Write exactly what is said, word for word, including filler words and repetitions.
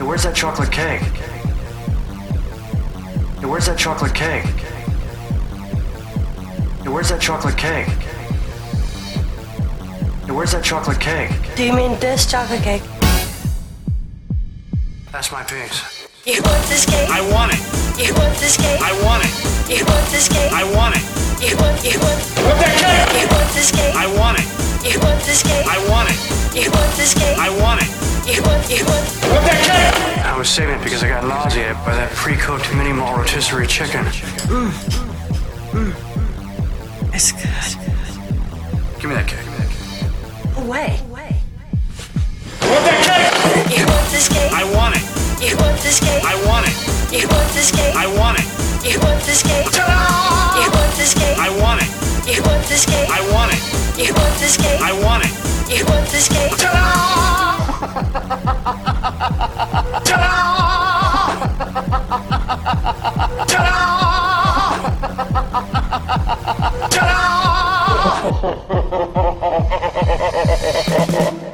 where's that chocolate cake? Hey, where's that chocolate cake? Hey, where's that chocolate cake? Hey, where's that chocolate cake? Do you mean this chocolate cake? That's my piece. You want this cake? I want it. You want this cake? I want it. You want this cake? I want it. You want, you want, Want that cake? you want this cake? I want it. You want this cake? I want it. You want this cake? I want it. You want, you want, Want that cake? I was saving it because I got nauseated by that pre-cooked mini malt rotisserie chicken. mm. Mm. It's good. Give me that cake. Give me that cake. Away. Want that cake? You want this cake? I want it. You want this cake? I want it. You want this cake? I want it. You want this cake? Ta-da! You want this cake? I want it. You want this cake? I want it. You want this cake? I want it. You want this cake? Ta-da! Ta-da! Ta-da! Ta-da!